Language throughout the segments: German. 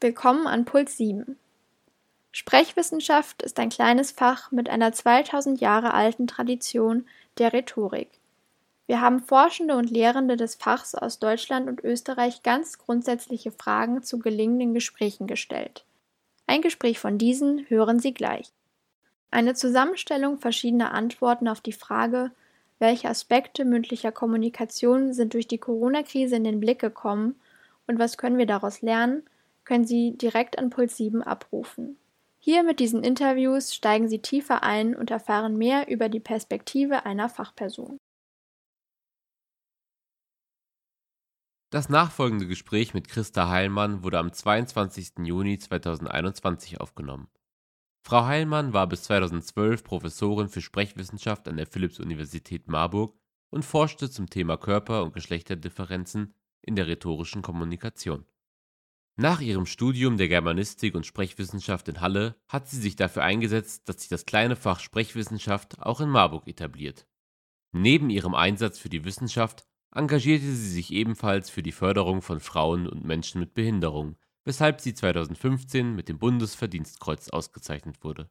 Willkommen an Puls 7. Sprechwissenschaft ist ein kleines Fach mit einer 2000 Jahre alten Tradition der Rhetorik. Wir haben Forschende und Lehrende des Fachs aus Deutschland und Österreich ganz grundsätzliche Fragen zu gelingenden Gesprächen gestellt. Ein Gespräch von diesen hören Sie gleich. Eine Zusammenstellung verschiedener Antworten auf die Frage, welche Aspekte mündlicher Kommunikation sind durch die Corona-Krise in den Blick gekommen und was können wir daraus lernen, können Sie direkt an Puls 7 abrufen. Hier mit diesen Interviews steigen Sie tiefer ein und erfahren mehr über die Perspektive einer Fachperson. Das nachfolgende Gespräch mit Christa Heilmann wurde am 22. Juni 2021 aufgenommen. Frau Heilmann war bis 2012 Professorin für Sprechwissenschaft an der Philipps-Universität Marburg und forschte zum Thema Körper- und Geschlechterdifferenzen in der rhetorischen Kommunikation. Nach ihrem Studium der Germanistik und Sprechwissenschaft in Halle hat sie sich dafür eingesetzt, dass sich das kleine Fach Sprechwissenschaft auch in Marburg etabliert. Neben ihrem Einsatz für die Wissenschaft engagierte sie sich ebenfalls für die Förderung von Frauen und Menschen mit Behinderung, weshalb sie 2015 mit dem Bundesverdienstkreuz ausgezeichnet wurde.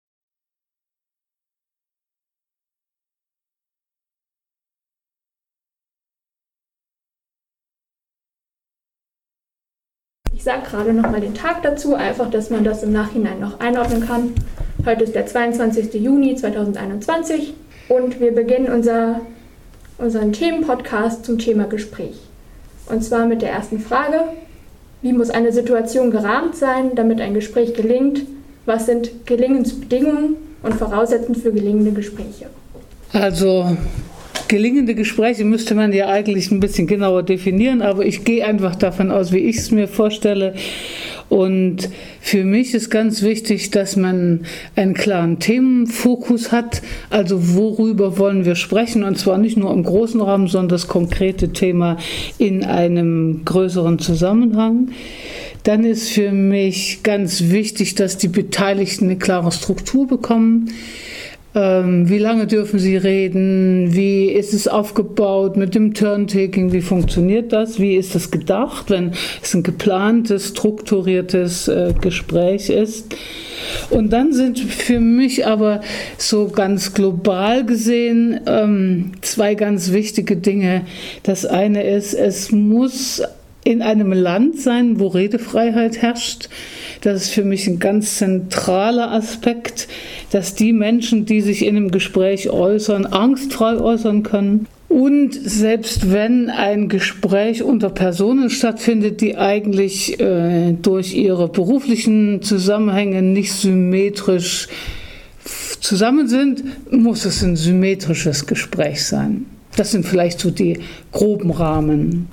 Ich sage gerade nochmal den Tag dazu, einfach, dass man das im Nachhinein noch einordnen kann. Heute ist der 22. Juni 2021 und wir beginnen unseren Themenpodcast zum Thema Gespräch. Und zwar mit der ersten Frage: Wie muss eine Situation gerahmt sein, damit ein Gespräch gelingt? Was sind Gelingensbedingungen und Voraussetzungen für gelingende Gespräche? Also gelingende Gespräche müsste man ja eigentlich ein bisschen genauer definieren, aber ich gehe einfach davon aus, wie ich es mir vorstelle. Und für mich ist ganz wichtig, dass man einen klaren Themenfokus hat. Also worüber wollen wir sprechen? Und zwar nicht nur im großen Rahmen, sondern das konkrete Thema in einem größeren Zusammenhang. Dann ist für mich ganz wichtig, dass die Beteiligten eine klare Struktur bekommen. Wie lange dürfen sie reden? Wie ist es aufgebaut mit dem Turn-Taking? Wie funktioniert das? Wie ist das gedacht, wenn es ein geplantes, strukturiertes Gespräch ist? Und dann sind für mich aber so ganz global gesehen zwei ganz wichtige Dinge. Das eine ist, es muss in einem Land sein, wo Redefreiheit herrscht. Das ist für mich ein ganz zentraler Aspekt, dass die Menschen, die sich in einem Gespräch äußern, angstfrei äußern können. Und selbst wenn ein Gespräch unter Personen stattfindet, die eigentlich durch ihre beruflichen Zusammenhänge nicht symmetrisch zusammen sind, muss es ein symmetrisches Gespräch sein. Das sind vielleicht so die groben Rahmen.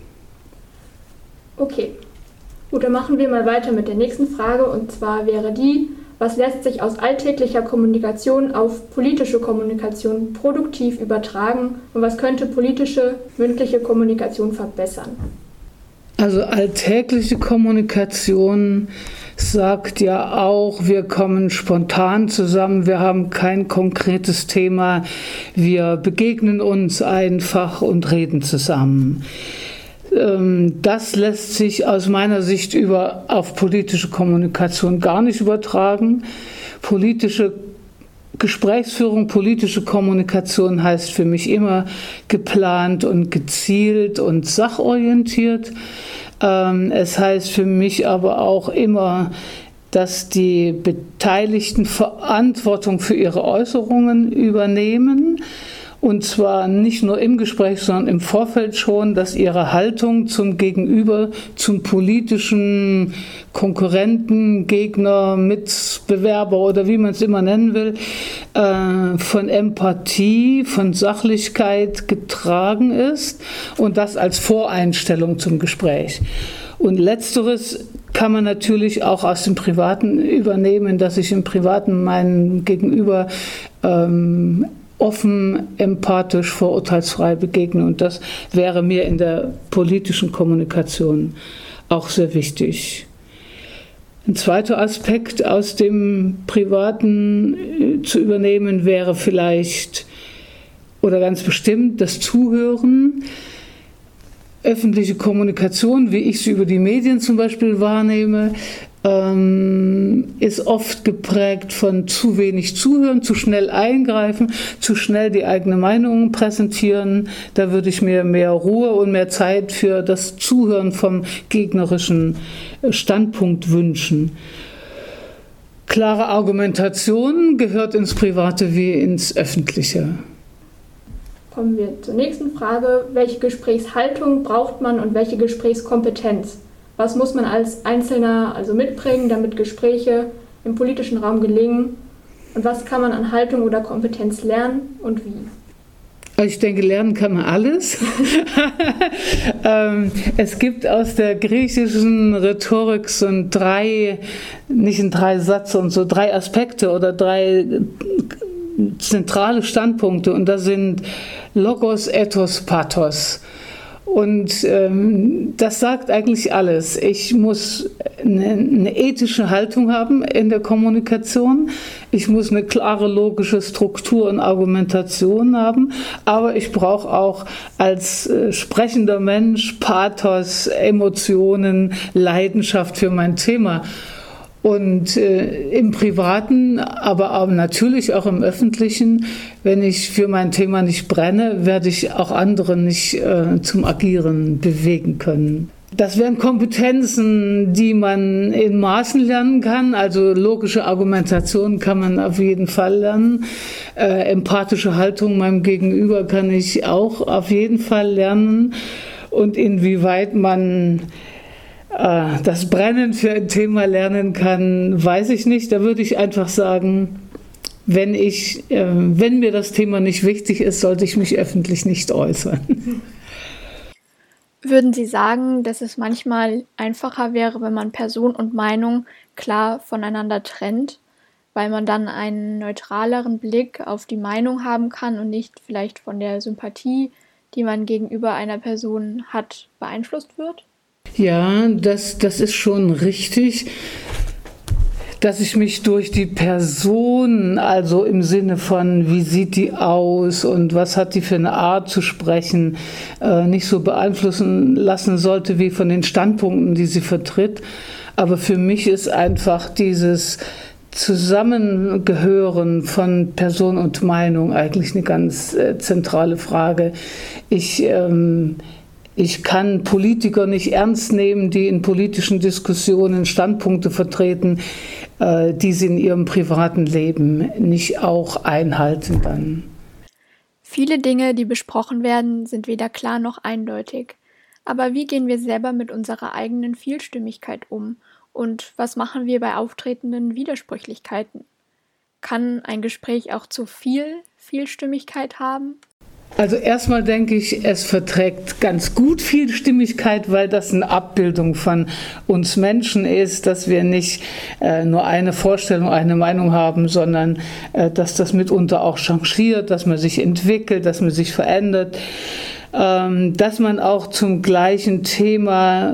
Okay, gut, dann machen wir mal weiter mit der nächsten Frage, und zwar wäre die: Was lässt sich aus alltäglicher Kommunikation auf politische Kommunikation produktiv übertragen und was könnte politische, mündliche Kommunikation verbessern? Also alltägliche Kommunikation sagt ja auch, wir kommen spontan zusammen, wir haben kein konkretes Thema, wir begegnen uns einfach und reden zusammen. Das lässt sich aus meiner Sicht auf politische Kommunikation gar nicht übertragen. Politische Gesprächsführung, politische Kommunikation heißt für mich immer geplant und gezielt und sachorientiert. Es heißt für mich aber auch immer, dass die Beteiligten Verantwortung für ihre Äußerungen übernehmen. Und zwar nicht nur im Gespräch, sondern im Vorfeld schon, dass ihre Haltung zum Gegenüber, zum politischen Konkurrenten, Gegner, Mitbewerber oder wie man es immer nennen will, von Empathie, von Sachlichkeit getragen ist und das als Voreinstellung zum Gespräch. Und Letzteres kann man natürlich auch aus dem Privaten übernehmen, dass ich im Privaten meinem Gegenüber offen, empathisch, vorurteilsfrei begegnen. Und das wäre mir in der politischen Kommunikation auch sehr wichtig. Ein zweiter Aspekt aus dem Privaten zu übernehmen wäre vielleicht oder ganz bestimmt das Zuhören. öffentliche Kommunikation, wie ich sie über die Medien zum Beispiel wahrnehme, ist oft geprägt von zu wenig Zuhören, zu schnell eingreifen, zu schnell die eigene Meinung präsentieren. Da würde ich mir mehr Ruhe und mehr Zeit für das Zuhören vom gegnerischen Standpunkt wünschen. Klare Argumentation gehört ins Private wie ins Öffentliche. Kommen wir zur nächsten Frage. Welche Gesprächshaltung braucht man und welche Gesprächskompetenz? Was muss man als Einzelner also mitbringen, damit Gespräche im politischen Raum gelingen? Und was kann man an Haltung oder Kompetenz lernen und wie? Ich denke, lernen kann man alles. Es gibt aus der griechischen Rhetorik so nicht in drei Sätze und so 3 Aspekte oder 3 zentrale Standpunkte. Und das sind Logos, Ethos, Pathos. Und das sagt eigentlich alles. Ich muss eine ethische Haltung haben in der Kommunikation. Ich muss eine klare logische Struktur und Argumentation haben. Aber ich brauche auch als sprechender Mensch Pathos, Emotionen, Leidenschaft für mein Thema. Und im Privaten, aber auch natürlich auch im Öffentlichen, wenn ich für mein Thema nicht brenne, werde ich auch andere nicht zum Agieren bewegen können. Das wären Kompetenzen, die man in Maßen lernen kann. Also logische Argumentation kann man auf jeden Fall lernen. Empathische Haltung meinem Gegenüber kann ich auch auf jeden Fall lernen. Und inwieweit man das Brennen für ein Thema lernen kann, weiß ich nicht. Da würde ich einfach sagen, wenn mir das Thema nicht wichtig ist, sollte ich mich öffentlich nicht äußern. Würden Sie sagen, dass es manchmal einfacher wäre, wenn man Person und Meinung klar voneinander trennt, weil man dann einen neutraleren Blick auf die Meinung haben kann und nicht vielleicht von der Sympathie, die man gegenüber einer Person hat, beeinflusst wird? Ja, das ist schon richtig, dass ich mich durch die Person, also im Sinne von, wie sieht die aus und was hat die für eine Art zu sprechen, nicht so beeinflussen lassen sollte wie von den Standpunkten, die sie vertritt. Aber für mich ist einfach dieses Zusammengehören von Person und Meinung eigentlich eine ganz zentrale Frage. Ich kann Politiker nicht ernst nehmen, die in politischen Diskussionen Standpunkte vertreten, die sie in ihrem privaten Leben nicht auch einhalten dann. Viele Dinge, die besprochen werden, sind weder klar noch eindeutig. Aber wie gehen wir selber mit unserer eigenen Vielstimmigkeit um? Und was machen wir bei auftretenden Widersprüchlichkeiten? Kann ein Gespräch auch zu viel Vielstimmigkeit haben? Also erstmal denke ich, es verträgt ganz gut Vielstimmigkeit, weil das eine Abbildung von uns Menschen ist, dass wir nicht nur eine Vorstellung, eine Meinung haben, sondern dass das mitunter auch changiert, dass man sich entwickelt, dass man sich verändert, dass man auch zum gleichen Thema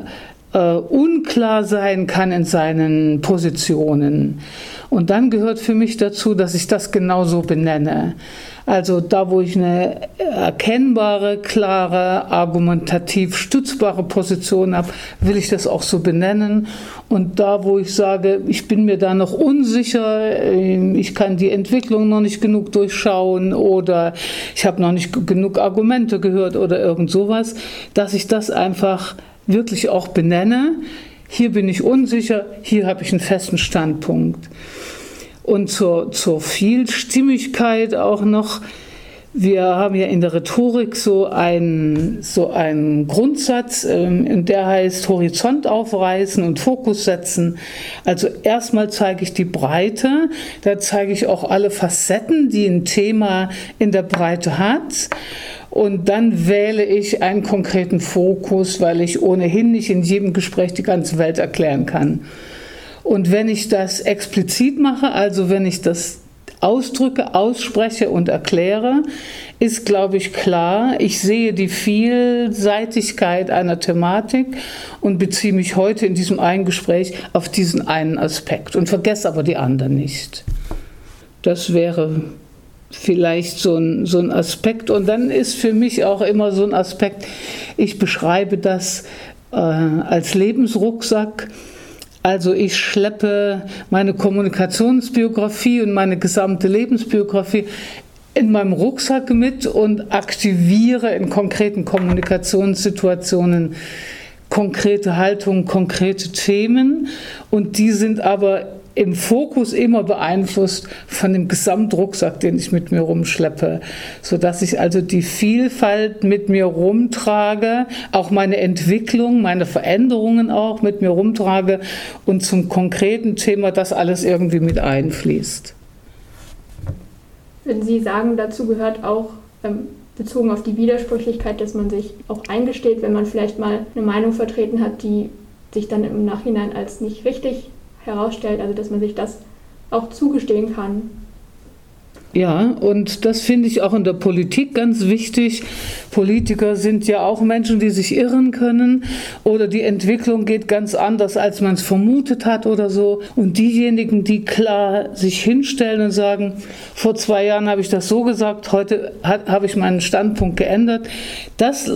unklar sein kann in seinen Positionen. Und dann gehört für mich dazu, dass ich das genauso benenne. Also da, wo ich eine erkennbare, klare, argumentativ stützbare Position habe, will ich das auch so benennen. Und da, wo ich sage, ich bin mir da noch unsicher, ich kann die Entwicklung noch nicht genug durchschauen oder ich habe noch nicht genug Argumente gehört oder irgend sowas, dass ich das einfach wirklich auch benenne. Hier bin ich unsicher, hier habe ich einen festen Standpunkt. Und zur Vielstimmigkeit auch noch, wir haben ja in der Rhetorik so einen Grundsatz, der heißt Horizont aufreißen und Fokus setzen. Also erstmal zeige ich die Breite, da zeige ich auch alle Facetten, die ein Thema in der Breite hat. Und dann wähle ich einen konkreten Fokus, weil ich ohnehin nicht in jedem Gespräch die ganze Welt erklären kann. Und wenn ich das explizit mache, also wenn ich das ausdrücke, ausspreche und erkläre, ist, glaube ich, klar, ich sehe die Vielseitigkeit einer Thematik und beziehe mich heute in diesem einen Gespräch auf diesen einen Aspekt und vergesse aber die anderen nicht. Das wäre vielleicht so ein Aspekt. Und dann ist für mich auch immer so ein Aspekt, ich beschreibe das als Lebensrucksack. Also ich schleppe meine Kommunikationsbiografie und meine gesamte Lebensbiografie in meinem Rucksack mit und aktiviere in konkreten Kommunikationssituationen konkrete Haltungen, konkrete Themen. Und die sind aber im Fokus immer beeinflusst von dem Gesamtrucksack, den ich mit mir rumschleppe, sodass ich also die Vielfalt mit mir rumtrage, auch meine Entwicklung, meine Veränderungen auch mit mir rumtrage und zum konkreten Thema das alles irgendwie mit einfließt. Würden Sie sagen, dazu gehört auch, bezogen auf die Widersprüchlichkeit, dass man sich auch eingesteht, wenn man vielleicht mal eine Meinung vertreten hat, die sich dann im Nachhinein als nicht richtig herausstellt, also dass man sich das auch zugestehen kann. Ja, und das finde ich auch in der Politik ganz wichtig. Politiker sind ja auch Menschen, die sich irren können oder die Entwicklung geht ganz anders, als man es vermutet hat oder so. Und diejenigen, die klar sich hinstellen und sagen, vor 2 Jahren habe ich das so gesagt, heute habe ich meinen Standpunkt geändert, das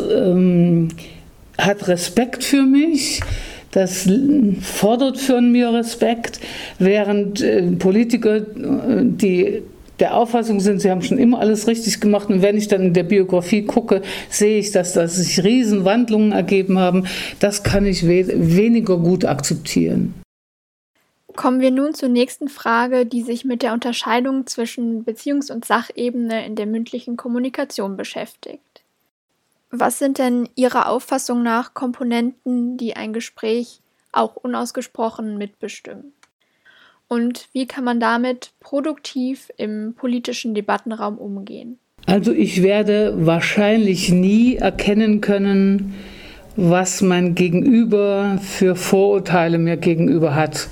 hat Respekt für mich. Das fordert von mir Respekt, während Politiker, die der Auffassung sind, sie haben schon immer alles richtig gemacht. Und wenn ich dann in der Biografie gucke, sehe ich, dass sich Riesenwandlungen ergeben haben. Das kann ich weniger gut akzeptieren. Kommen wir nun zur nächsten Frage, die sich mit der Unterscheidung zwischen Beziehungs- und Sachebene in der mündlichen Kommunikation beschäftigt. Was sind denn Ihrer Auffassung nach Komponenten, die ein Gespräch auch unausgesprochen mitbestimmen? Und wie kann man damit produktiv im politischen Debattenraum umgehen? Also ich werde wahrscheinlich nie erkennen können, was mein Gegenüber für Vorurteile mir gegenüber hat.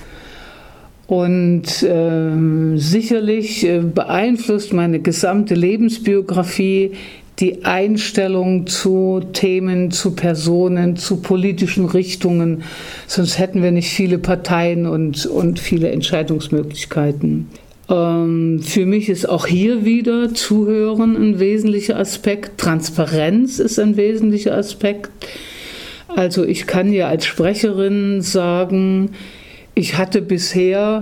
Und sicherlich beeinflusst meine gesamte Lebensbiografie die Einstellung zu Themen, zu Personen, zu politischen Richtungen. Sonst hätten wir nicht viele Parteien und viele Entscheidungsmöglichkeiten. Für mich ist auch hier wieder Zuhören ein wesentlicher Aspekt. Transparenz ist ein wesentlicher Aspekt. Also ich kann ja als Sprecherin sagen, ich hatte bisher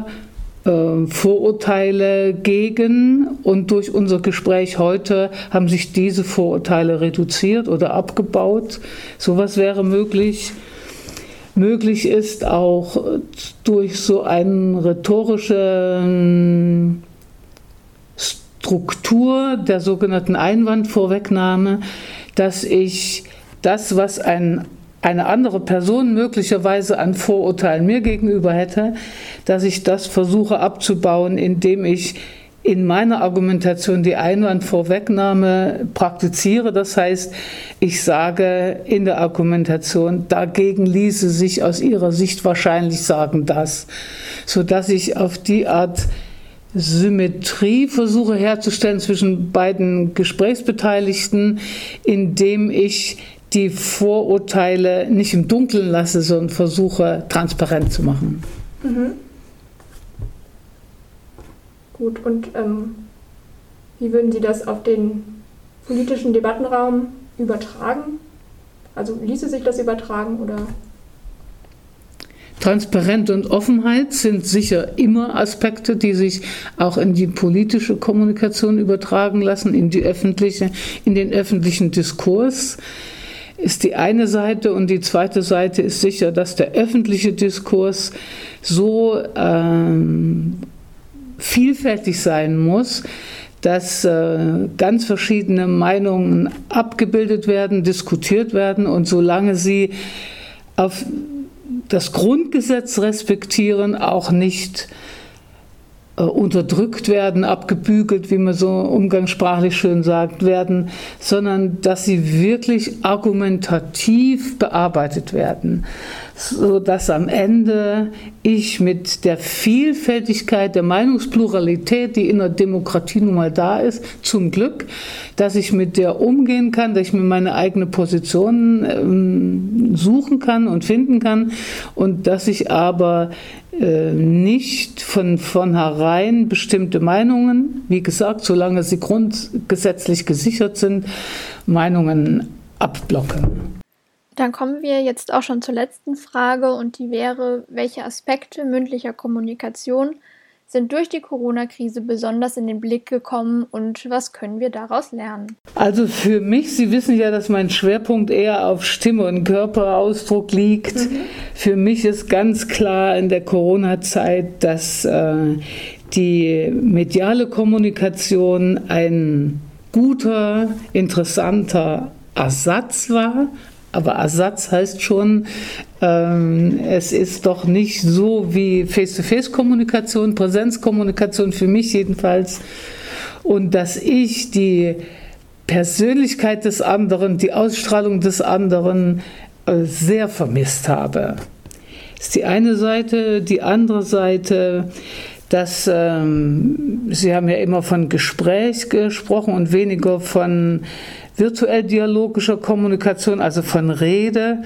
Vorurteile gegen und durch unser Gespräch heute haben sich diese Vorurteile reduziert oder abgebaut. Sowas wäre möglich. Möglich ist auch durch so eine rhetorische Struktur der sogenannten Einwandvorwegnahme, dass ich das, was eine andere Person möglicherweise an Vorurteilen mir gegenüber hätte, dass ich das versuche abzubauen, indem ich in meiner Argumentation die Einwandvorwegnahme praktiziere. Das heißt, ich sage in der Argumentation, dagegen ließe sich aus Ihrer Sicht wahrscheinlich sagen das, sodass ich auf die Art Symmetrie versuche herzustellen zwischen beiden Gesprächsbeteiligten, indem ich die Vorurteile nicht im Dunkeln lasse, sondern versuche transparent zu machen. Mhm. Gut, und wie würden Sie das auf den politischen Debattenraum übertragen? Also ließe sich das übertragen oder? Transparenz und Offenheit sind sicher immer Aspekte, die sich auch in die politische Kommunikation übertragen lassen, in den öffentlichen Diskurs. Ist die eine Seite, und die zweite Seite ist sicher, dass der öffentliche Diskurs so vielfältig sein muss, dass ganz verschiedene Meinungen abgebildet werden, diskutiert werden, und solange sie auf das Grundgesetz respektieren, auch nicht unterdrückt werden, abgebügelt, wie man so umgangssprachlich schön sagt, werden, sondern dass sie wirklich argumentativ bearbeitet werden. sodass am Ende ich mit der Vielfältigkeit, der Meinungspluralität, die in der Demokratie nun mal da ist, zum Glück, dass ich mit der umgehen kann, dass ich mir meine eigene Position suchen kann und finden kann und dass ich aber nicht von vornherein bestimmte Meinungen, wie gesagt, solange sie grundgesetzlich gesichert sind, Meinungen abblocke. Dann kommen wir jetzt auch schon zur letzten Frage und die wäre, welche Aspekte mündlicher Kommunikation sind durch die Corona-Krise besonders in den Blick gekommen und was können wir daraus lernen? Also für mich, Sie wissen ja, dass mein Schwerpunkt eher auf Stimme und Körperausdruck liegt. Für mich ist ganz klar in der Corona-Zeit, dass die mediale Kommunikation ein guter, interessanter Ersatz war. Aber Ersatz heißt schon, es ist doch nicht so wie Face-to-Face-Kommunikation, Präsenzkommunikation für mich jedenfalls. Und dass ich die Persönlichkeit des anderen, die Ausstrahlung des anderen sehr vermisst habe. Das ist die eine Seite. Die andere Seite, dass Sie haben ja immer von Gespräch gesprochen und weniger von virtuell dialogischer Kommunikation, also von Rede,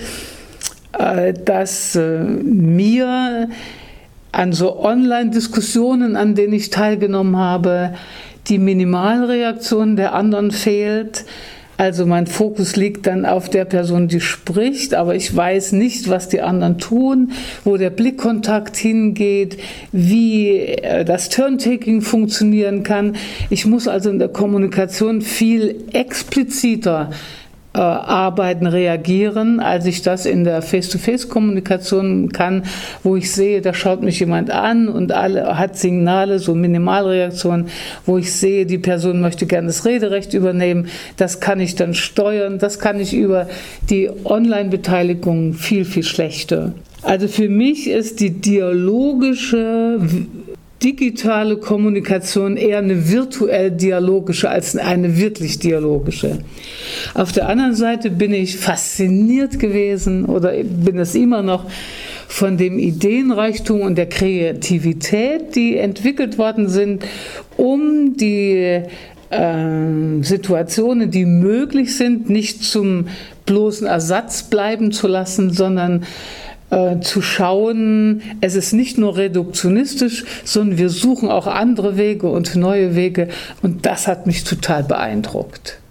dass mir an so Online-Diskussionen, an denen ich teilgenommen habe, die Minimalreaktion der anderen fehlt. Also mein Fokus liegt dann auf der Person, die spricht, aber ich weiß nicht, was die anderen tun, wo der Blickkontakt hingeht, wie das Turntaking funktionieren kann. Ich muss also in der Kommunikation viel expliziter arbeiten, reagieren, als ich das in der Face-to-Face-Kommunikation kann, wo ich sehe, da schaut mich jemand an und hat Signale, so Minimalreaktionen, wo ich sehe, die Person möchte gerne das Rederecht übernehmen. Das kann ich dann steuern, das kann ich über die Online-Beteiligung viel, viel schlechter. Also für mich ist die dialogische digitale Kommunikation eher eine virtuell dialogische als eine wirklich dialogische. Auf der anderen Seite bin ich fasziniert gewesen oder bin es immer noch von dem Ideenreichtum und der Kreativität, die entwickelt worden sind, um die Situationen, die möglich sind, nicht zum bloßen Ersatz bleiben zu lassen, sondern zu schauen, es ist nicht nur reduktionistisch, sondern wir suchen auch andere Wege und neue Wege und das hat mich total beeindruckt.